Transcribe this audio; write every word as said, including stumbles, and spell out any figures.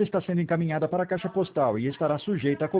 está sendo encaminhada para a caixa postal e estará sujeita a